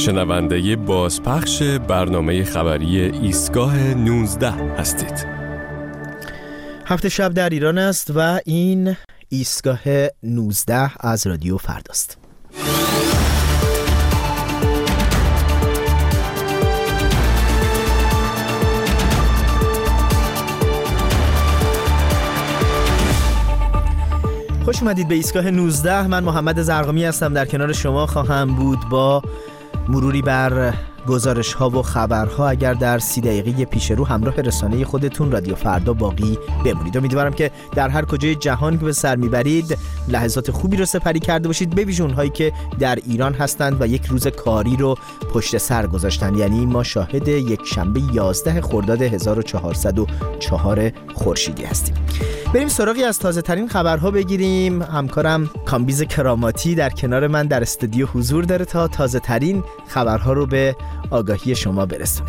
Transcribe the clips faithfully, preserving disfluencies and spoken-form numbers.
شنونده بازپخش برنامه خبری ایستگاه نوزده هستید. هفت شب در ایران است و این ایستگاه نوزده از رادیو فرداست. خوش اومدید به ایستگاه نوزده. من محمد زرقامی هستم، در کنار شما خواهم بود با مروری بر گزارش ها و خبرها. اگر در سی دقیقه پیش رو همراه رسانه خودتون رادیو فردا باقی بمونید. امیدوارم که در هر کجای جهان که به سر میبرید لحظات خوبی رو سپری کرده باشید، به ویژه اونهایی که در ایران هستند و یک روز کاری رو پشت سر گذاشتن. یعنی ما شاهد یک شنبه یازده خرداد هزار و چهارصد و چهار خورشیدی هستیم. بریم سراغی از تازه ترین خبرها بگیریم. همکارم کامبیز کراماتی در کنار من در استودیو حضور داره تا تازه ترین خبرها رو به آگاهی شما برسونه.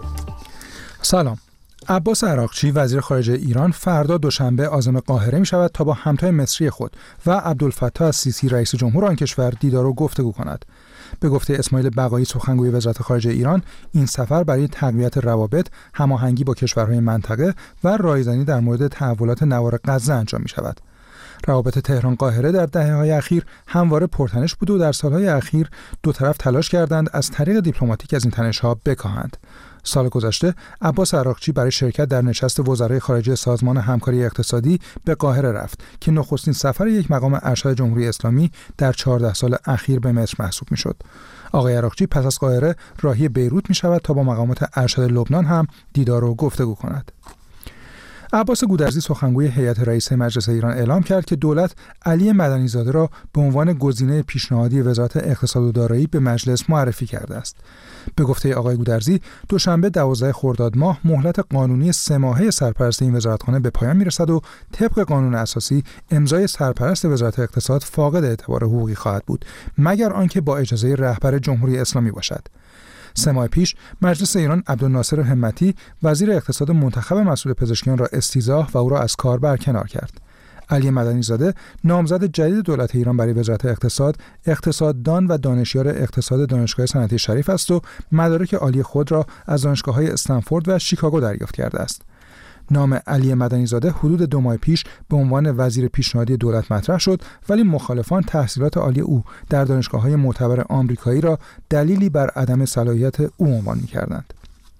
سلام. عباس عراقچی وزیر خارجه ایران فردا دوشنبه عازم قاهره می شود تا با همتای مصری خود و عبدالفتاح السیسی رئیس جمهور آن کشور دیدار و گفتگو کند. به گفته اسماعیل بقایی سخنگوی وزارت خارجه ایران، این سفر برای تقویت روابط، هماهنگی با کشورهای منطقه و رایزنی در مورد تحولات نوار غزه انجام می شود. روابط تهران قاهره در دهه‌های اخیر همواره پرتنش بود و در سالهای اخیر دو طرف تلاش کردند از طریق دیپلماتیک از این تنش‌ها بکاهند. سال گذشته عباس عراقچی برای شرکت در نشست وزرای خارجه سازمان همکاری اقتصادی به قاهره رفت که نخستین سفر یک مقام ارشد جمهوری اسلامی در چهارده سال اخیر به مصر محسوب می‌شد. آقای عراقچی پس از قاهره راهی بیروت می‌شود تا با مقامات ارشد لبنان هم دیدار و گفتگو کند. عباس گودرزی سخنگوی هیئت رئیسه مجلس ایران اعلام کرد که دولت علی مدنی زاده را به عنوان گزینه پیشنهادی وزارت اقتصاد و دارایی به مجلس معرفی کرده است. به گفته آقای گودرزی، دوشنبه دوازده خرداد ماه مهلت قانونی سه ماهه سرپرست این وزارتخانه به پایان میرسد و طبق قانون اساسی امضای سرپرست وزارت اقتصاد فاقد اعتبار حقوقی خواهد بود مگر آنکه با اجازه رهبر جمهوری اسلامی باشد. سه ماه پیش مجلس ایران عبدالناصر همتی وزیر اقتصاد منتخب مسئول پزشکیان را استیضاح و او را از کار برکنار کرد. علی مدنی زاده نامزد جدید دولت ایران برای وزارت اقتصاد، اقتصاددان و دانشیار اقتصاد دانشگاه صنعتی شریف است و مدارک عالی خود را از دانشگاه‌های استنفورد و شیکاگو دریافت کرده است. نام علی مدنی زاده حدود دو ماه پیش به عنوان وزیر پیشنهادی دولت مطرح شد، ولی مخالفان تحصیلات عالی او در دانشگاه‌های معتبر آمریکایی را دلیلی بر عدم صلاحیت او عنوان می‌کردند.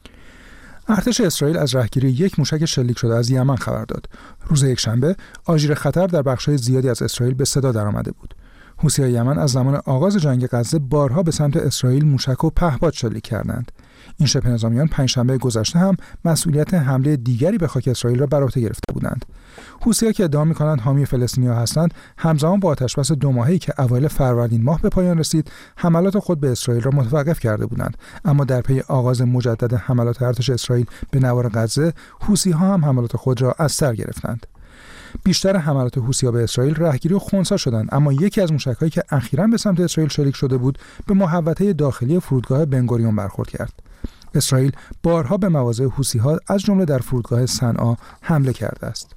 ارتش اسرائیل از رهگیری یک موشک شلیک شده از یمن خبر داد. روز یکشنبه آژیر خطر در بخش‌های زیادی از اسرائیل به صدا درآمده بود. حوثی‌های یمن از زمان آغاز جنگ غزه بارها به سمت اسرائیل موشک و پهپاد شلیک کردند. این شبه نظامیان پنجشنبه گذشته هم مسئولیت حمله دیگری به خاک اسرائیل را بر عهده گرفته بودند. حوثی‌ها که ادعا می‌کنند حامی فلسطینی‌ها هستند، همزمان با آتشبس دو ماهه‌ای که اوایل فروردین ماه به پایان رسید، حملات خود به اسرائیل را متوقف کرده بودند. اما در پی آغاز مجدد حملات ارتش اسرائیل به نوار غزه، حوثی‌ها هم حملات خود را از سر گرفتند. بیشتر حملات حوثی‌ها به اسرائیل رهگیری و خنثی شدند، اما یکی از موشک‌هایی که اخیراً به سمت اسرائیل شلیک شده بود، به محوطه داخلی فرودگاه بنگوریون برخورد کرد. اسرائیل بارها به مواضع حوثی‌ها از جمله در فرودگاه صنعا حمله کرده است.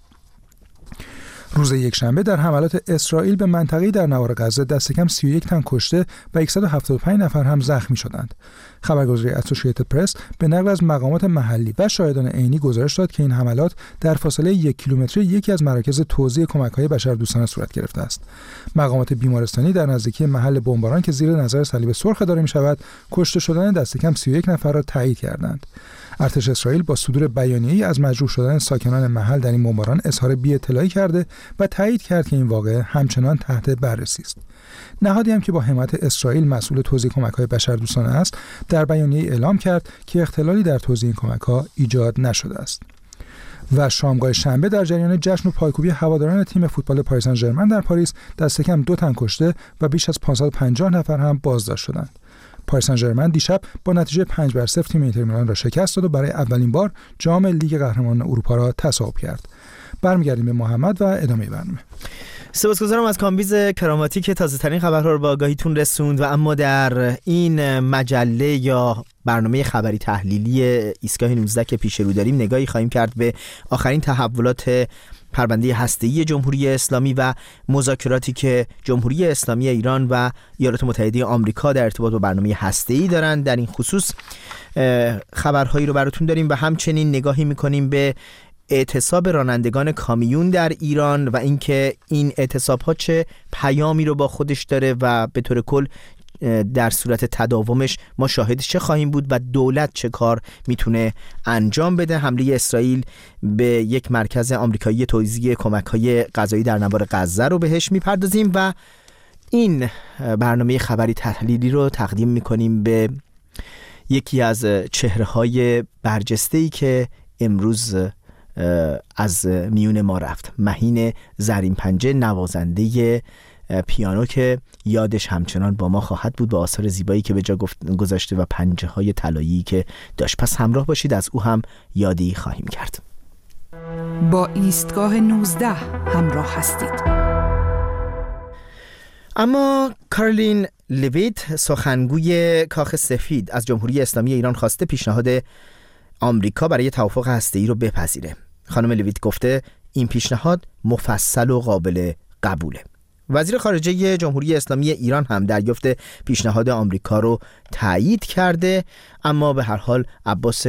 روز یکشنبه در حملات اسرائیل به منطقه‌ای در نوار غزه دست کم سی و یک تن کشته و صد و هفتاد و پنج نفر هم زخمی شدند. خبرگزاری اسوسییتد پرس به نقل از مقامات محلی و شاهدان عینی گزارش داد که این حملات در فاصله یک کیلومتری یکی از مراکز توزیع کمک‌های بشردوستانه صورت گرفته است. مقامات بیمارستانی در نزدیکی محل بمباران که زیر نظر صلیب سرخ اداره می‌شود، کشته شدن دست کم سی و یک نفر را تایید کردند. ارتش اسرائیل با صدور بیانیه‌ای از مجروح شدن ساکنان محل در این بمباران اظهار بی‌اطلاعی کرده و تایید کرد که این واقعه همچنان تحت بررسی است. نهادی هم که با حمایت اسرائیل مسئول توزیع کمک‌های بشردوستانه است، در بیانیه اعلام کرد که اختلالی در توزیع این کمک‌ها ایجاد نشده است. و شامگاه شنبه در جریان جشن و پایکوبی هواداران تیم فوتبال پاریس سن ژرمن در پاریس دست کم دو تن کشته و بیش از پانصد و پنجاه نفر هم بازداشت شدند. پاریس سن ژرمن دیشب با نتیجه پنج بر صفر تیم اینتر میلان را شکست داد و برای اولین بار جام لیگ قهرمانان اروپا را تصاحب کرد. برمیگردیم به محمد و ادامه برنامه. سپاسگزارم از کامبیز کراماتی که تازه ترین خبرها رو به آگاهیتون رسوند. و اما در این مجله یا برنامه خبری تحلیلی ایستگاه نوزده که پیش رو داریم، نگاهی خواهیم کرد به آخرین تحولات پرونده هسته‌ای جمهوری اسلامی و مذاکراتی که جمهوری اسلامی ایران و ایالات متحده آمریکا در ارتباط با برنامه هسته‌ای دارند. در این خصوص خبرهایی رو براتون داریم و همچنین نگاهی می‌کنیم به اعتصاب رانندگان کامیون در ایران و اینکه این اعتصاب‌ها چه پیامی رو با خودش داره و به طور کل در صورت تداومش ما شاهدش چه خواهیم بود و دولت چه کار میتونه انجام بده. حمله اسرائیل به یک مرکز آمریکایی توزیع کمک‌های غذایی در نوار غزه رو بهش میپردازیم و این برنامه خبری تحلیلی رو تقدیم میکنیم به یکی از چهره‌های برجسته‌ای که امروز از میون ما رفت، مهین زرین پنجه، نوازنده پیانو که یادش همچنان با ما خواهد بود با آثار زیبایی که به جا گذاشته و پنجه های طلایی که داشت. پس همراه باشید، از او هم یادی خواهیم کرد. با ایستگاه نوزده همراه هستید. اما کارولین لویت، سخنگوی کاخ سفید، از جمهوری اسلامی ایران خواسته پیشنهاد آمریکا برای توافق هسته‌ای رو بپذیره. خانم لویت گفته این پیشنهاد مفصل و قابل قبوله. وزیر خارجه جمهوری اسلامی ایران هم دریافت پیشنهاد آمریکا رو تایید کرده، اما به هر حال عباس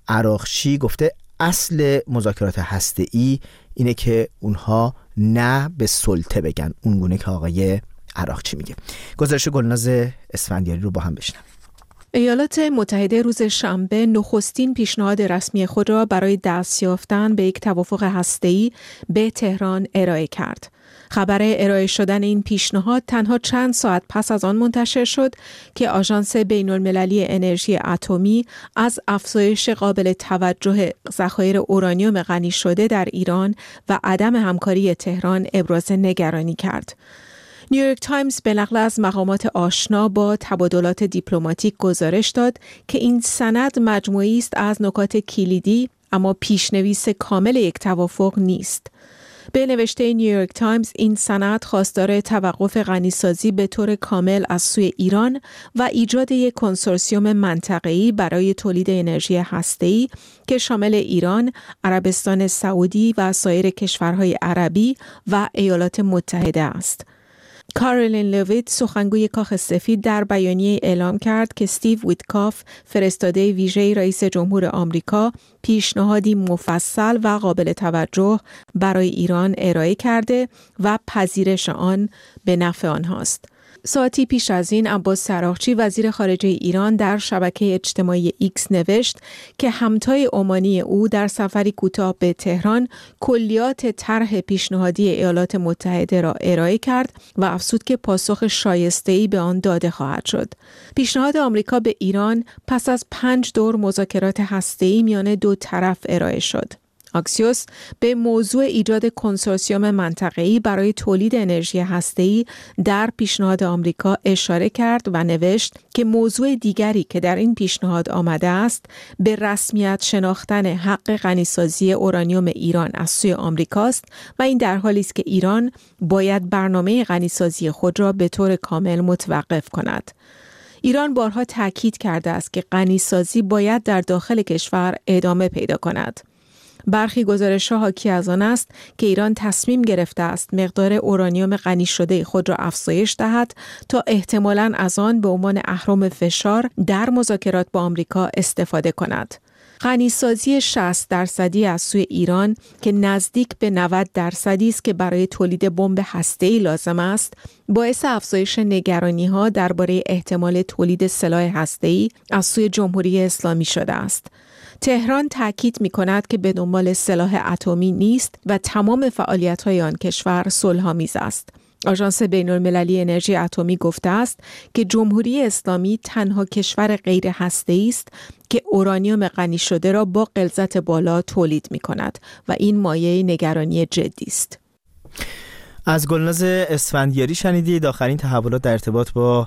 عراقچی گفته اصل مذاکرات هسته‌ای اینه که اونها نه به سلطه بگن، اونگونه که آقای عراقچی میگه. گزارش گلناز اسفندیاری رو با هم بشنویم. ایالات متحده روز شنبه نخستین پیشنهاد رسمی خود را برای دست یافتن به یک توافق هسته‌ای به تهران ارائه کرد. خبر ارائه شدن این پیشنهاد تنها چند ساعت پس از آن منتشر شد که آژانس بین‌المللی انرژی اتمی از افزایش قابل توجه ذخایر اورانیوم غنی شده در ایران و عدم همکاری تهران ابراز نگرانی کرد. نیویورک تایمز به نقل از مقامات آشنا با تبادلات دیپلماتیک گزارش داد که این سند مجموعی است از نکات کلیدی اما پیشنویس کامل یک توافق نیست. به نوشته نیویورک تایمز این سند خواستار توقف غنیسازی به طور کامل از سوی ایران و ایجاد یک کنسورسیوم منطقه‌ای برای تولید انرژی هسته‌ای که شامل ایران، عربستان سعودی و سایر کشورهای عربی و ایالات متحده است. کارولین لویت، سخنگوی کاخ سفید، در بیانیه اعلام کرد که استیو ویتکاف، فرستاده ویژه رئیس جمهور آمریکا، پیشنهادی مفصل و قابل توجه برای ایران ارائه کرده و پذیرش آن به نفع آنهاست. ساعتی پیش از این عباس عراقچی، وزیر خارجه ایران، در شبکه اجتماعی ایکس نوشت که همتای عمانی او در سفری کوتاه به تهران کلیات طرح پیشنهادی ایالات متحده را ارائه کرد و افزود که پاسخ شایسته‌ای به آن داده خواهد شد. پیشنهاد آمریکا به ایران پس از پنج دور مذاکرات هسته‌ای میان دو طرف ارائه شد. آکسیوس به موضوع ایجاد کنسورسیوم منطقه‌ای برای تولید انرژی هسته‌ای در پیشنهاد آمریکا اشاره کرد و نوشت که موضوع دیگری که در این پیشنهاد آمده است به رسمیت شناختن حق غنیسازی اورانیوم ایران از سوی آمریکاست و این در حالی است که ایران باید برنامه غنیسازی خود را به طور کامل متوقف کند. ایران بارها تاکید کرده است که غنیسازی باید در داخل کشور ادامه پیدا کند. برخی گزارش‌ها حاکی از آن است که ایران تصمیم گرفته است مقدار اورانیوم غنی شده خود را افزایش دهد تا احتمالاً از آن به عنوان اهرم فشار در مذاکرات با آمریکا استفاده کند. غنیسازی شصت درصدی از سوی ایران که نزدیک به نود درصدی است که برای تولید بمب هسته‌ای لازم است، باعث افزایش نگرانی‌ها درباره احتمال تولید سلاح هسته‌ای از سوی جمهوری اسلامی شده است. تهران تاکید می‌کند که به دنبال سلاح اتمی نیست و تمام فعالیت‌های آن کشور صلح‌آمیز است. آژانس بین‌المللی انرژی اتمی گفته است که جمهوری اسلامی تنها کشور غیر هسته‌ای است که اورانیوم غنی شده را با غلظت بالا تولید می‌کند و این مایه نگرانی جدی است. از گلناز اسفندیاری شنیدید آخرین تحولات در ارتباط با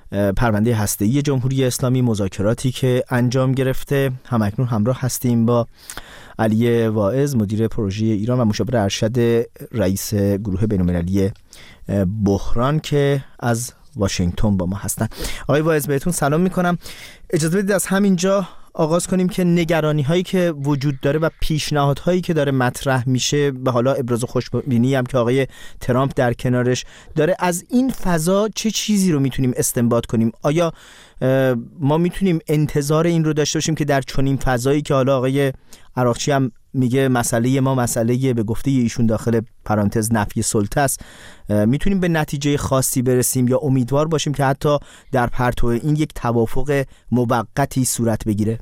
پرونده هسته‌ای جمهوری اسلامی، مذاکراتی که انجام گرفته. همکنون همراه هستیم با علی واعظ، مدیر پروژه ایران و مشاور ارشد رئیس گروه بین‌المللی بحران که از واشنگتن با ما هستن. آقای واعظ بهتون سلام میکنم. اجازه بدید از همینجا آغاز کنیم که نگرانی هایی که وجود داره و پیشنهادهایی که داره مطرح میشه، به حالا ابراز خوشبینی هم که آقای ترامپ در کنارش داره، از این فضا چه چیزی رو میتونیم استنباط کنیم؟ آیا ما میتونیم انتظار این رو داشته باشیم که در چنین فضایی که حالا آقای عراقچی هم میگه مسئله ما مسئله به گفته ایشون داخل پرانتز نفی سلطه است، میتونیم به نتیجه خاصی برسیم یا امیدوار باشیم که حتی در پرتو این یک توافق موقتی صورت بگیره؟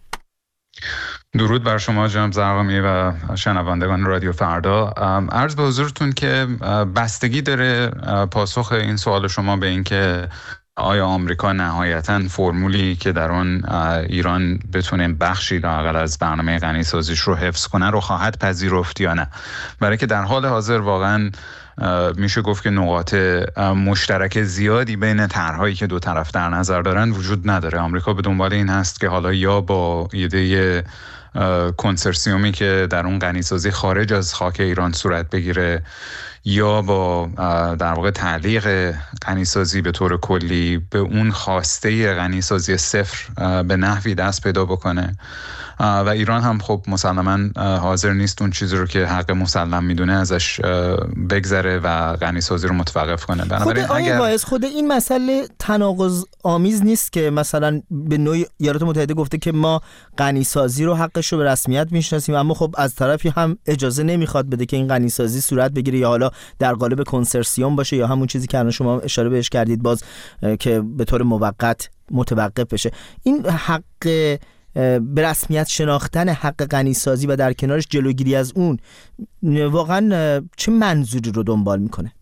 درود بر شما جناب زرقامی و شنوندگان رادیو فردا. عرض به حضورتون که بستگی داره پاسخ این سوال شما به این که آیا آمریکا نهایتاً فرمولی که در آن ایران بتونه بخشی لااقل از برنامه غنی‌سازیش رو حفظ کنه رو خواهد پذیرفت یا نه؟ برای که در حال حاضر واقعاً میشه گفت که نقاط مشترک زیادی بین طرح‌هایی که دو طرف در نظر دارن وجود نداره. آمریکا به دنبال این هست که حالا یا با ایده کنسرسیومی که در اون غنی‌سازی خارج از خاک ایران صورت بگیره یا با در واقع تعلیق غنی‌سازی به طور کلی به اون خواسته غنی‌سازی صفر به نحوی دست پیدا بکنه و ایران هم خب مسلماً حاضر نیست اون چیزی رو که حق مسلم میدونه ازش بگذره و غنی‌سازی رو متوقف کنه. خود آقای واعظ، خود این مسئله تناقض آمیز نیست که مثلا به نوعی ایالات متحده گفته که ما غنی‌سازی رو حقش رو به رسمیت میشناسیم، اما خب از طرفی هم اجازه نمیخواد بده که این غنی‌سازی صورت بگیره یا حالا در قالب کنسرسیوم باشه یا همون چیزی که الان شما اشاره بهش کردید باز که به طور موقت متوقف بشه. این حق به رسمیت شناختن حق غنی‌سازی و در کنارش جلوگیری از اون واقعا چه منظوری رو دنبال میکنه؟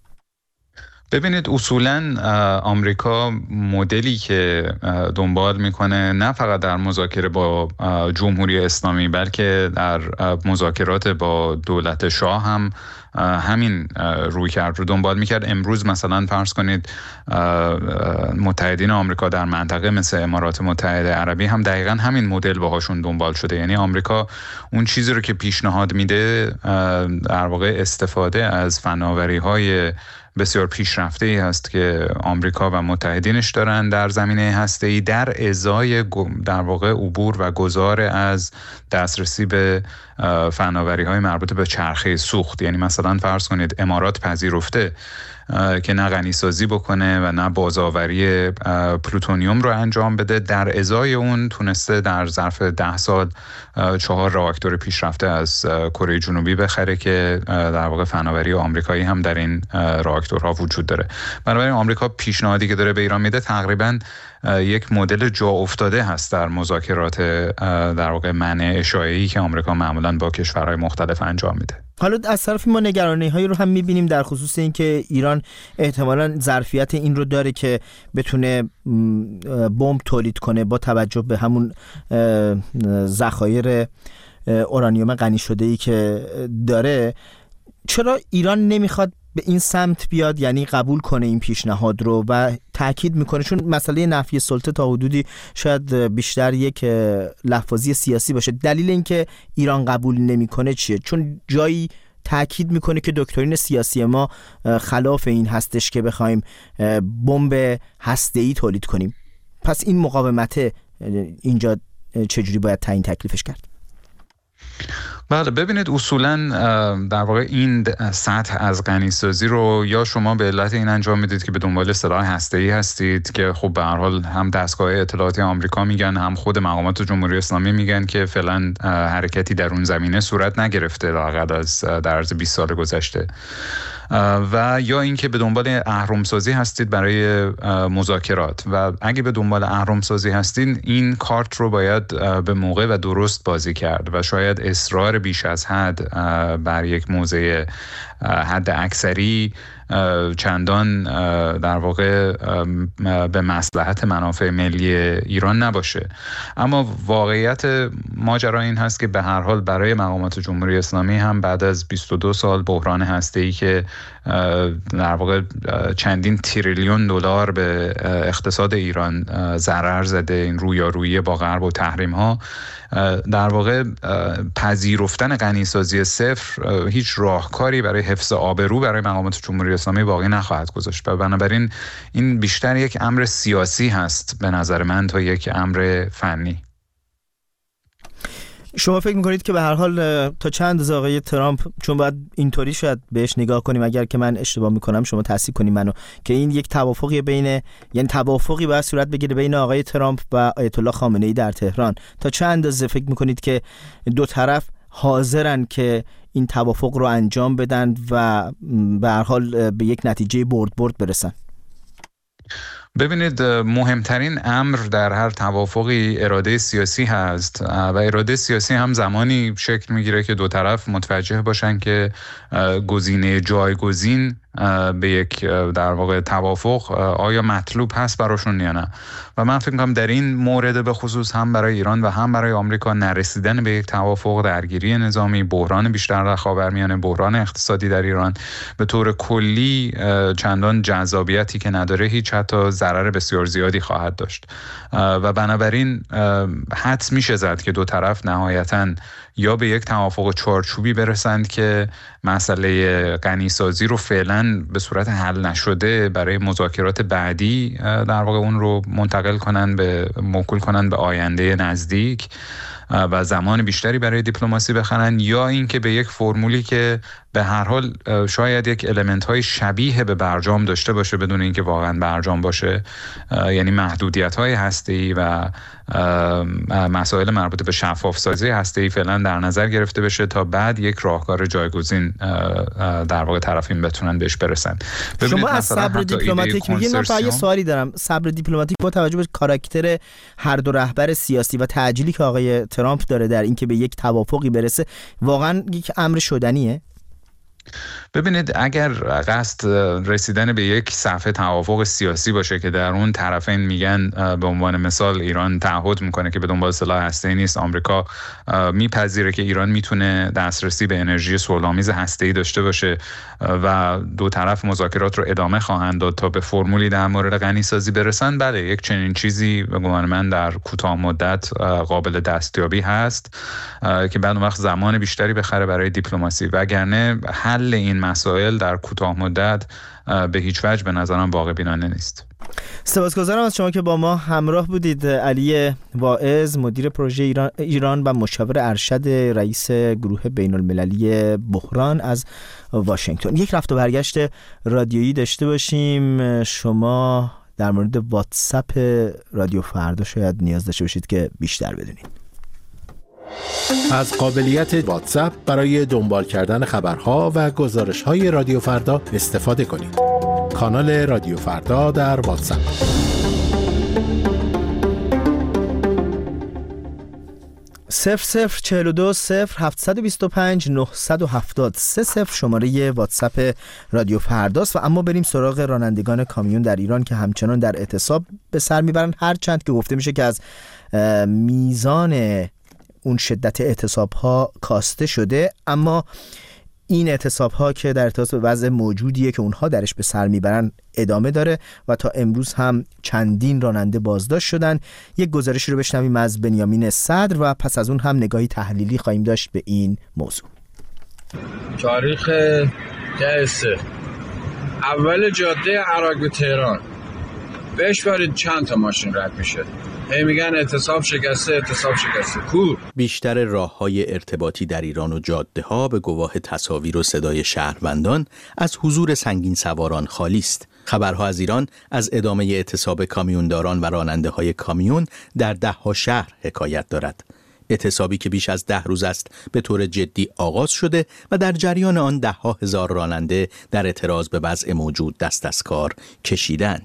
ببینید، اصولاً آمریکا مدلی که دنبال میکنه نه فقط در مذاکره با جمهوری اسلامی بلکه در مذاکرات با دولت شاه هم همین روی کرد رو دنبال میکرد. امروز مثلا فرض کنید متحدین آمریکا در منطقه مثل امارات متحده عربی هم دقیقاً همین مدل باهاشون دنبال شده. یعنی آمریکا اون چیزی رو که پیشنهاد میده در واقع استفاده از فناوری‌های بسیار پیشرفته‌ای هست که آمریکا و متحدینش دارن در زمینه هسته‌ای در ازای در واقع عبور و گذار از دسترسی به فناوری‌های مربوط به چرخه سوخت. یعنی مثلا فرض کنید امارات پذیرفته که نه غنی‌سازی بکنه و نه بازآوری پلوتونیوم رو انجام بده، در ازای اون تونسته در ظرف ده سال چهار راکتور پیشرفته از کره جنوبی بخره که در واقع فناوری آمریکایی هم در این راکتورها وجود داره. بنابراین آمریکا پیشنهادی که داره به ایران میده تقریباً یک مدل جا افتاده هست در مذاکرات در واقع منع اشاعه‌ای که آمریکا معمولاً با کشورهای مختلف انجام میده. حالا از طرف ما نگرانی هایی رو هم میبینیم در خصوص این که ایران احتمالاً ظرفیت این رو داره که بتونه بمب تولید کنه با توجه به همون ذخایر اورانیوم غنی شده‌ای که داره. چرا ایران نمیخواد به این سمت بیاد، یعنی قبول کنه این پیشنهاد رو و تأکید میکنه؟ چون مسئله نفی سلطه تا حدودی شاید بیشتر یک لفاظی سیاسی باشه. دلیل اینکه ایران قبول نمیکنه چیه؟ چون جایی تأکید میکنه که دکترین سیاسی ما خلاف این هستش که بخوایم بمب هسته‌ای تولید کنیم. پس این مقاومت اینجا چجوری باید تعیین تکلیفش کرد؟ بله، ببینید اصولاً در واقع این سطح از غنی‌سازی رو یا شما به علت این انجام میدید که به دنبال سلاح هسته‌ای هستید که خب به هر حال هم دستگاه اطلاعاتی آمریکا میگن هم خود مقامات جمهوری اسلامی میگن که فعلا حرکتی در اون زمینه صورت نگرفته لااقل از در عرض بیست سال گذشته، و یا اینکه به دنبال اهرم‌سازی هستید برای مذاکرات. و اگه به دنبال اهرم‌سازی هستید این کارت رو باید به موقع و درست بازی کرد و شاید اصرار بیش از حد بر یک موضع حد اکثری چندان در واقع به مصلحت منافع ملی ایران نباشه. اما واقعیت ماجرا این هست که به هر حال برای مقامات جمهوری اسلامی هم بعد از بیست و دو سال بحران هسته‌ای که در واقع چندین تریلیون دلار به اقتصاد ایران ضرر زده، این رویارویی با غرب و تحریم ها، در واقع پذیرفتن غنیسازی صفر هیچ راهکاری برای حفظ آبرو برای مقامات جمهوری اسلامی باقی نخواهد گذاشت و بنابراین این بیشتر یک امر سیاسی هست به نظر من تا یک امر فنی. شما فکر میکنید که به هر حال تا چند اندازه آقای ترامپ، چون باید اینطوری شاید بهش نگاه کنیم، اگر که من اشتباه میکنم شما تصحیح کنید منو، که این یک توافقی بین، یعنی توافقی باید صورت بگیره بین آقای ترامپ و آیت الله خامنه‌ای در تهران، تا چند اندازه فکر میکنید که دو طرف حاضرن که این توافق رو انجام بدن و به هر حال به یک نتیجه برد برد برسن؟ ببینید، مهمترین امر در هر توافقی اراده سیاسی هست و اراده سیاسی هم زمانی شکل میگیره که دو طرف متوجه باشن که گزینه جایگزین به یک در واقع توافق آیا مطلوب هست براشون یا نه. و من فکر می‌کنم در این مورد به خصوص هم برای ایران و هم برای آمریکا نرسیدن به یک توافق، درگیری نظامی، بحران بیشتر در خاورمیانه، بحران اقتصادی در ایران به طور کلی چندان جذابیتی که نداره، هیچ حتی ضرر بسیار زیادی خواهد داشت و بنابراین حدس میشه زد که دو طرف نهایتاً یا به یک توافق چارچوبی برسند که مسئله غنیسازی رو فعلا به صورت حل نشده برای مذاکرات بعدی در واقع اون رو منتقل کنن به موکول کنن به آینده نزدیک و زمان بیشتری برای دیپلماسی بخرن، یا اینکه به یک فرمولی که به هر حال شاید یک المنت های شبیه به برجام داشته باشه بدون اینکه واقعا برجام باشه، یعنی محدودیت های هسته‌ای و مسائل مربوط به شفاف سازی هسته‌ای فعلا در نظر گرفته بشه تا بعد یک راهکار جایگزین در واقع طرفین بتونن بهش برسن. شما از صبر دیپلماتیک میگین، من فقط یه سوالی دارم. صبر دیپلماتیک با توجه به کاراکتر هر دو رهبر سیاسی و تعجیلی که آقای ترامپ داره در اینکه به یک توافقی برسه، واقعا یک امر شدنیه؟ ببینید، اگر قصد رسیدن به یک صفحه توافق سیاسی باشه که در اون طرفین میگن، به عنوان مثال ایران تعهد میکنه که به دنبال سلاح هسته‌ای نیست، آمریکا میپذیره که ایران میتونه دسترسی به انرژی صلح‌آمیز هسته‌ای داشته باشه و دو طرف مذاکرات رو ادامه خواهند داد تا به فرمولی در مورد غنیسازی برسن، بله یک چنین چیزی به گمان من در کوتاه مدت قابل دستیابی هست که بعد اون وقت زمان بیشتری بخره برای دیپلماسی، وگرنه حل این مسائل در کوتاه مدت به هیچ وجه به نظرم واقع بینانه نیست. سپاسگزارم از شما که با ما همراه بودید. علی واعظ، مدیر پروژه ایران, ایران و مشاور ارشد رئیس گروه بین المللی بحران از واشنگتن. یک رفت و برگشت رادیویی داشته باشیم. شما در مورد واتساپ رادیو فردا شاید نیاز داشته باشید که بیشتر بدونید. از قابلیت واتساپ برای دنبال کردن خبرها و گزارش‌های رادیو فردا استفاده کنید. کانال رادیو فردا در واتساپ. صفر صفر چهل و دو صفر هفتصد و بیست و پنج نهصد و هفتاد سه صفر شماره واتساپ رادیو فرداست. و اما بریم سراغ رانندگان کامیون در ایران که همچنان در اعتصاب به سر میبرن، هرچند که گفته میشه که از میزان اون شدت اعتصاب ها کاسته شده، اما این اعتصاب ها که در ارتباط به وضع موجودیه که اونها درش به سر میبرن ادامه داره و تا امروز هم چندین راننده بازداشت شدن. یک گزارشی رو بشنویم از بنیامین صدر و پس از اون هم نگاهی تحلیلی خواهیم داشت به این موضوع. تاریخ ده سه اول جاده عراق به تهران بهش برید چند تا ماشین رد میشه، هی میگن اعتصاب شکسته اعتصاب شکسته. کو بیشتر راه‌های ارتباطی در ایران و جاده‌ها به گواه تصاویر و صدای شهروندان از حضور سنگین سواران خالی است. خبرها از ایران از ادامه اعتصاب کامیونداران و راننده‌های کامیون در ده‌ها شهر حکایت دارد. اعتصابی که بیش از ده روز است به طور جدی آغاز شده و در جریان آن ده‌ها هزار راننده در اعتراض به وضع موجود دست از کار کشیدند.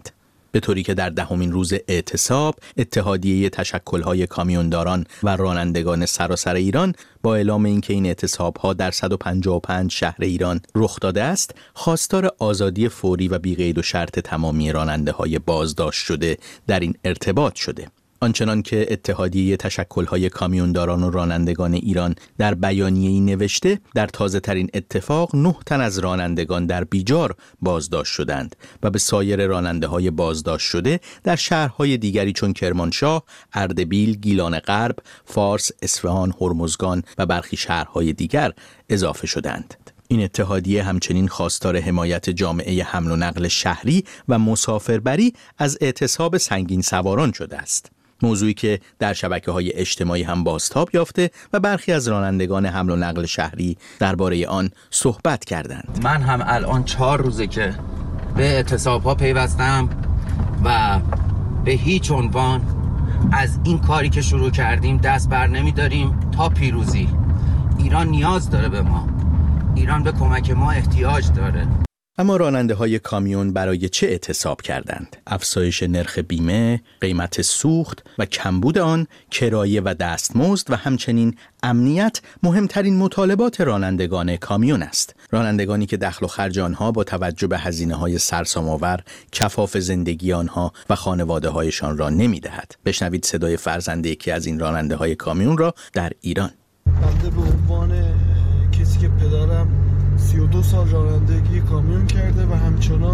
به طوری که در دهمین روز اعتصاب اتحادیه تشکل‌های کامیونداران و رانندگان سراسر ایران با اعلام اینکه این اعتصاب‌ها در صد و پنجاه و پنج شهر ایران رخ داده است، خواستار آزادی فوری و بی‌قید و شرط تمامی راننده‌های بازداشت شده در این ارتباط شده. آنچنان که اتحادیه تشکل‌های کامیونداران و رانندگان ایران در بیانیه‌ای نوشته، در تازه‌ترین اتفاق نه تن از رانندگان در بیجار بازداشت شدند و به سایر راننده‌های بازداشت شده در شهرهای دیگری چون کرمانشاه، اردبیل، گیلان غرب، فارس، اصفهان، هرمزگان و برخی شهرهای دیگر اضافه شدند. این اتحادیه همچنین خواستار حمایت جامعه حمل و نقل شهری و مسافربری از اعتصاب سنگین سواران شده است. موضوعی که در شبکه‌های اجتماعی هم بازتاب یافته و برخی از رانندگان حمل و نقل شهری درباره آن صحبت کردند. من هم الان چهار روزه که به اعتصاب‌ها پیوستم و به هیچ عنوان از این کاری که شروع کردیم دست بر نمی‌داریم تا پیروزی. ایران نیاز داره به ما. ایران به کمک ما احتیاج داره. اما راننده‌های کامیون برای چه اعتصاب کردند؟ افزایش نرخ بیمه، قیمت سوخت و کمبود آن، کرایه و دستمزد و همچنین امنیت مهمترین مطالبات رانندگان کامیون است. رانندگانی که دخل و خرج آنها با توجه به هزینه‌های سرسام‌آور کفاف زندگی آنها و خانواده‌هایشان را نمی‌دهد. بشنوید صدای فرزند یکی از این راننده‌های کامیون را در ایران. بنده به عنوان کسی که پدرم سی و دو سال رانندگی کامیون کرده و همچنان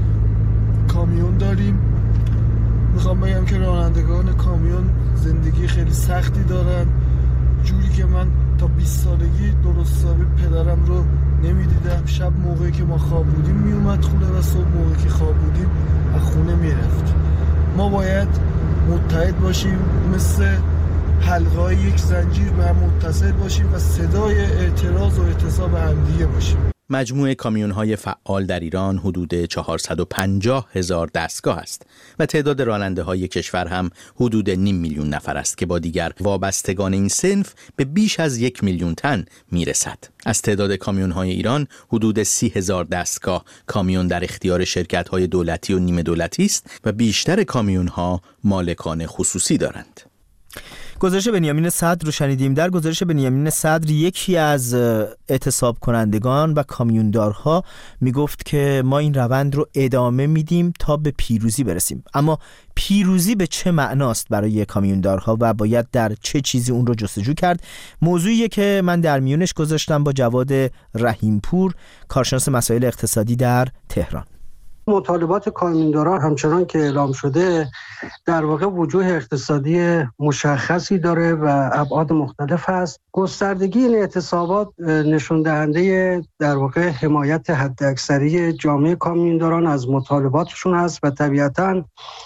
کامیون داریم، میخوام بگم که رانندگان کامیون زندگی خیلی سختی دارن، جوری که من تا بیست سالگی درست حسابی پدرم رو نمیدیدم. شب موقعی که ما خواب بودیم میومد خونه و صبح موقعی که خواب بودیم از خونه میرفت. ما باید متحد باشیم، مثل حلقه‌های یک زنجیر به هم متصل باشیم و صدای اعتراض و اعتصاب همدیگه باشیم. مجموع کامیون‌های فعال در ایران حدود چهارصد و پنجاه هزار دستگاه است و تعداد راننده‌های کشور هم حدود نیم میلیون نفر است که با دیگر وابستگان این صنف به بیش از یک میلیون تن میرسد. از تعداد کامیون‌های ایران حدود سی هزار دستگاه کامیون در اختیار شرکت‌های دولتی و نیمه دولتی است و بیشتر کامیون‌ها مالکان خصوصی دارند. گزارش بنیامین صدر رو شنیدیم. در گزارش بنیامین صدر یکی از اعتصاب کنندگان و کامیوندارها میگفت که ما این روند رو ادامه میدیم تا به پیروزی برسیم. اما پیروزی به چه معناست برای کامیوندارها و باید در چه چیزی اون رو جستجو کرد؟ موضوعیه که من در میونش گذاشتم با جواد رحیمپور، کارشناس مسائل اقتصادی در تهران. مطالبات کامیونداران همچنان که اعلام شده در واقع وجوه اقتصادی مشخصی داره و ابعاد مختلف هست. گستردگی این اعتصابات نشون دهنده در واقع حمایت حداکثری جامعه کامیونداران از مطالباتشون هست و طبیعتاً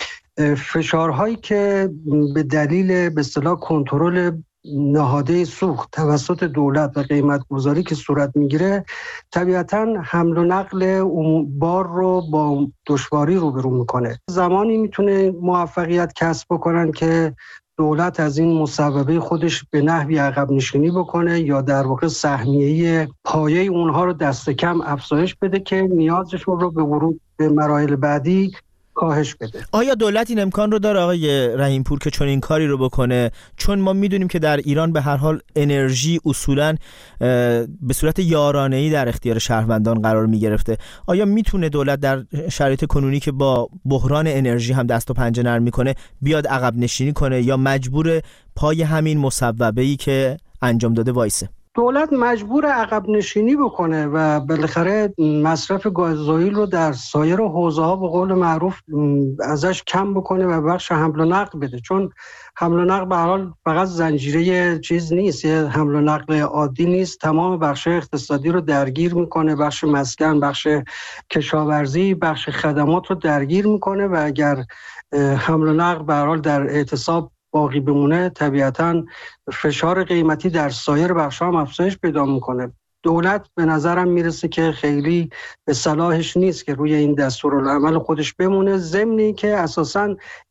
فشارهایی که به دلیل به اصطلاح کنترل نهاده سوخت توسط دولت و قیمت گذاری که صورت میگیره طبیعتاً حمل و نقل بار رو با دشواری روبرو میکنه. زمانی میتونه موفقیت کسب بکنن که دولت از این مصوبه خودش به نحوی عقب نشینی بکنه یا در واقع سهمیه پایه اونها رو دست کم افزایش بده که نیازشون رو به ورود به مراحل بعدی کاهش بده. آیا دولت این امکان رو داره آقای رحیمپور که چون این کاری رو بکنه؟ چون ما میدونیم که در ایران به هر حال انرژی اصولاً به صورت یارانه‌ای در اختیار شهروندان قرار میگرفته. آیا میتونه دولت در شرایط کنونی که با بحران انرژی هم دست و پنجه نرم میکنه بیاد عقب نشینی کنه یا مجبور پای همین مصوبه‌ای که انجام داده وایسه؟ دولت مجبور عقب نشینی بکنه و بالاخره مصرف گازوئیل رو در سایر حوزه‌ها به قول معروف ازش کم بکنه و بخش حمل و نقل بده، چون حمل و نقل به هر حال فقط زنجیره چیز نیست، یه حمل و نقل عادی نیست، تمام بخش اقتصادی رو درگیر میکنه، بخش مسکن، بخش کشاورزی، بخش خدمات رو درگیر میکنه و اگر حمل و نقل به هر حال در اعتصاب باقی بمونه طبیعتاً فشار قیمتی در سایر بخش‌ها هم افزایش پیدا میکنه. دولت به نظرم میرسه که خیلی به صلاحش نیست که روی این دستورالعمل خودش بمونه، ضمنی که اساساً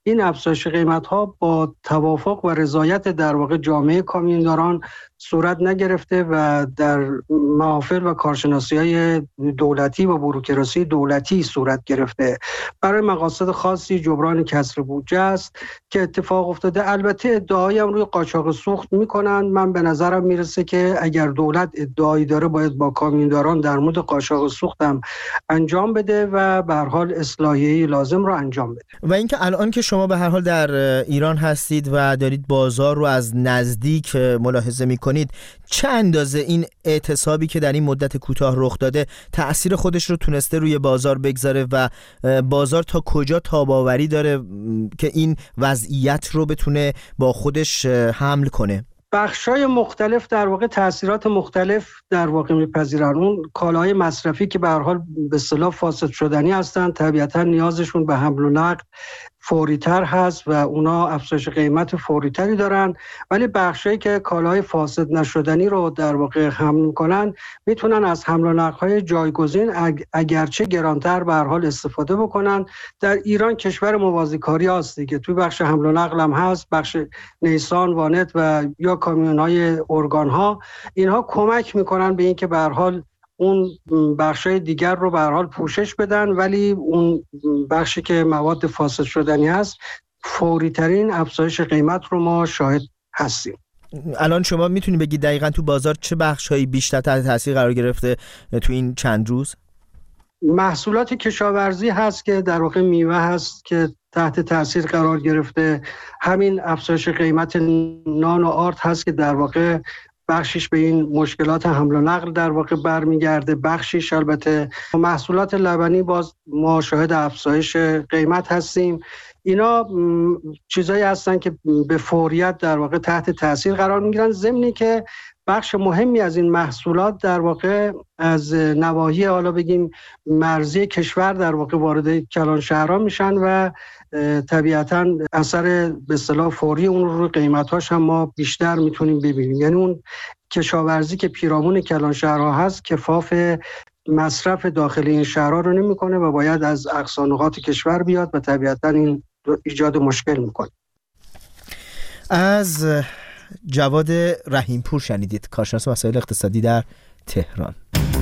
این افزایش قیمت‌ها با توافق و رضایت در واقع جامعه کامیونداران صورت نگرفته و در محافل و کارشناسی‌های دولتی و بوروکراسی دولتی صورت گرفته. برای مقاصد خاصی جبران کسر بودجه است که اتفاق افتاده. البته ادعایی هم روی قاچاق سوخت می‌کنند. من به نظرم میرسه که اگر دولت ادعایی داره باید با کامیونداران در مورد قاچاق سوخت هم انجام بده و به هر حال اصلاحیه لازم رو انجام بده. و اینکه الان که شما به هر حال در ایران هستید و دارید بازار رو از نزدیک ملاحظه می‌کنید، چه اندازه این اعتصابی که در این مدت کوتاه رخ داده تأثیر خودش رو تونسته روی بازار بگذاره و بازار تا کجا تاب‌آوری داره که این وضعیت رو بتونه با خودش حمل کنه؟ بخشای مختلف در واقع تأثیرات مختلف در واقع میپذیرن. اون کالاهای مصرفی که به هر حال به اصطلاح فاسد شدنی هستن، طبیعتا نیازشون به حمل و نقل فوری‌تر هست و اونا افزایش قیمت فوری‌تری دارن، ولی بخشایی که کالاهای فاسد نشدنی رو در واقع حمل میکنن میتونن از حمل و نقل‌های جایگزین اگرچه گرانتر به هر حال استفاده بکنن. در ایران کشور موازیکاری هست دیگه، توی بخش حمل و نقل هم هست، بخش نیسان، وانت و یا کامیون‌های ارگان‌ها، اینها کمک میکنن به این که به هر حال اون بخشای دیگر رو به هر حال پوشش بدن، ولی اون بخشی که مواد فاسد شدنی هست فوری ترین افزایش قیمت رو ما شاهد هستیم. الان شما میتونی بگی دقیقاً تو بازار چه بخشایی بیشتر تحت تاثیر قرار گرفته تو این چند روز؟ محصولات کشاورزی هست که در واقع میوه هست که تحت تاثیر قرار گرفته، همین افزایش قیمت نان و آرد هست که در واقع بخشش به این مشکلات حمل و نقل در واقع برمیگرده، بخشش البته محصولات لبنی باز ما شاهد افزایش قیمت هستیم. اینا چیزایی هستن که به فوریت در واقع تحت تاثیر قرار میگیرن، ضمنی که بخش مهمی از این محصولات در واقع از نواحی حالا بگیم مرزی کشور در واقع وارد کلان شهرها میشن و طبیعتاً اثر به اصطلاح فوری اون رو قیمتاش هم ما بیشتر میتونیم ببینیم. یعنی اون کشاورزی که پیرامون کلان شهرها هست کفاف مصرف داخل این شهرها رو نمیکنه و باید از اقصی نقاط کشور بیاد و طبیعتاً این ایجاد مشکل میکنه. از جواد رحیمپور شنیدید، کارشناس مسائل اقتصادی در تهران.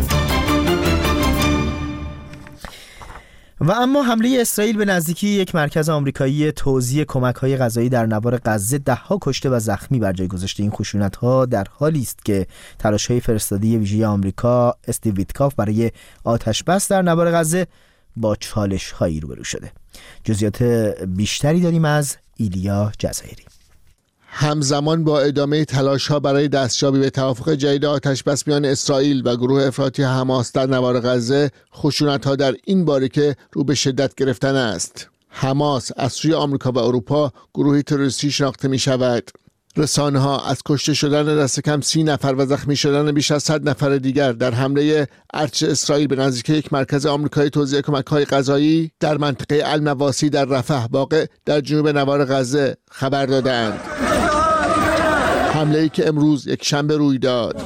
و اما حمله اسرائیل به نزدیکی یک مرکز آمریکایی توزیع کمک‌های غذایی در نوار غزه ده‌ها کشته و زخمی بر جای گذاشته. این خشونت‌ها در حالی است که تلاش‌های فرستاده ویژه آمریکا استیو ویتکاف برای آتش‌بس در نوار غزه با چالش‌هایی روبرو شده. جزئیات بیشتری داریم از ایلیا جزایری. همزمان با ادامه تلاش‌ها برای دستیابی به توافق جدید آتش‌بس میان اسرائیل و گروه افراطی حماس در نوار غزه، خشونت‌ها در این باریکه رو به شدت گرفتن است. حماس از سوی آمریکا و اروپا گروهی تروریستی شناخته می‌شود. رسانه‌ها از کشته شدن دست کم سی نفر و زخمی شدن بیش از صد نفر دیگر در حمله ارتش اسرائیل به نزدیک یک مرکز آمریکایی توزیع کمک‌های غذایی در منطقه النواسی در رفح واقع در جنوب نوار غزه خبر دادند. حمله‌ای که امروز یک شنبه روی داد.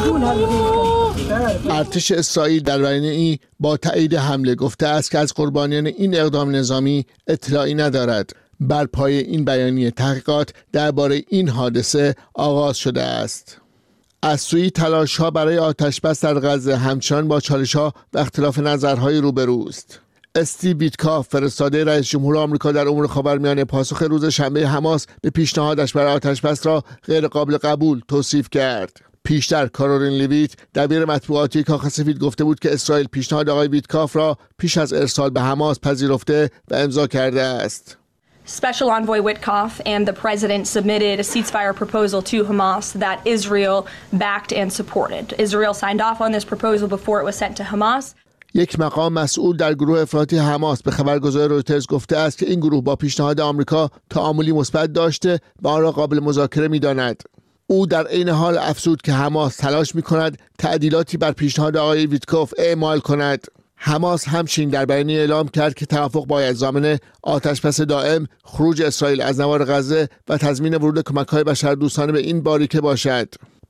ارتش اسرائیل در بیانیه‌ای با تایید حمله گفته است که از قربانیان این اقدام نظامی اطلاعی ندارد. بر پای این بیانیه تحقیقات درباره این حادثه آغاز شده است. از سوی تلاش‌ها برای آتش‌بس در غزه همچنان با چالش‌ها و اختلاف نظرهای روبروست. استیو ویتکاف فرستاده رئیس جمهور آمریکا در امور خاورمیانه پاسخ روز شنبه حماس به پیشنهادش برای آتش‌بس را غیر قابل قبول توصیف کرد. پیشتر کارولین لیویت دبیر مطبوعاتی کاخ سفید گفته بود که اسرائیل پیشنهاد آقای ویتکاف را پیش از ارسال به حماس پذیرفته و امضا کرده است. Special Envoy Witkoff and the President submitted a ceasefire proposal to Hamas that Israel backed and supported. Israel signed off on this proposal before it was sent to Hamas. یک مقام مسئول در گروه افراطی حماس به خبرگزاری رویترز گفته است که این گروه با پیشنهاد آمریکا تعاملی مثبت داشته و آن را قابل مذاکره می‌داند. او در عین حال افزود که حماس تلاش می‌کند تعدیلاتی بر پیشنهاد آقای ویتکوف اعمال کند. حماس همچنین در بیانیه اعلام کرد که توافق باید ضامن آتش‌بس دائم، خروج اسرائیل از نوار غزه و تضمین ورود کمک‌های بشردوستانه به این باریکه باشد.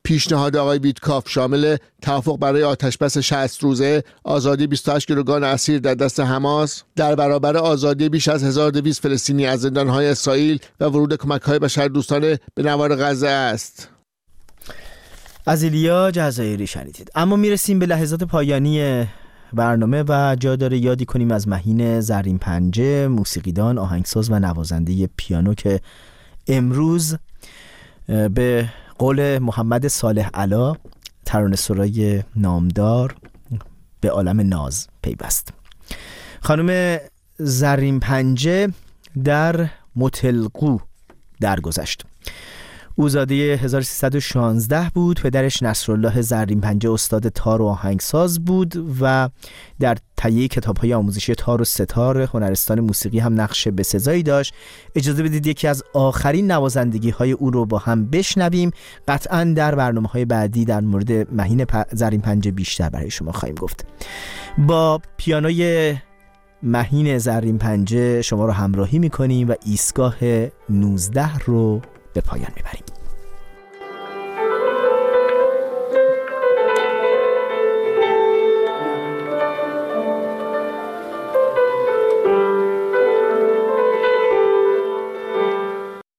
پیشنهاد آقای ویتکاف شامل توافق برای آتشبس شصت روزه، آزادی بیست و هشت گروگان اسیر در دست حماس، در برابر آزادی بیش از هزار و دویست فلسطینی از زندان‌های اسرائیل و ورود کمک‌های بشردوستانه به نوار غزه است. از ایلیا جزایری شنیدید. اما میرسیم به لحظات پایانی برنامه و جا داره یادی کنیم از مهین زرین پنجه، موسیقیدان، آهنگساز و نوازنده پیانو که امروز به قول محمد صالح علا، ترانه‌سرای نامدار، به عالم ناز پیوست. خانم زرین پنجه در متلقو درگذشت. او زاده هزار و سیصد و شانزده بود. پدرش نصرالله زرین پنجه استاد تار و آهنگساز بود و در تهیه کتاب‌های آموزشی تار و ستار هنرستان موسیقی هم نقش بسزایی داشت. اجازه بدید یکی از آخرین نوازندگی‌های او رو با هم بشنویم. قطعاً در برنامه‌های بعدی در مورد مهین زرین پنجه بیشتر برای شما خواهیم گفت. با پیانوی مهین زرین پنجه شما رو همراهی می‌کنیم و ایستگاه نوزده رو به پایان میبریم.